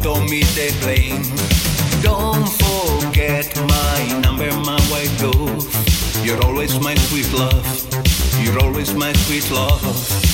don't meet the claim. Don't forget my number, my white dove. You're always my sweet love. You're always my sweet love.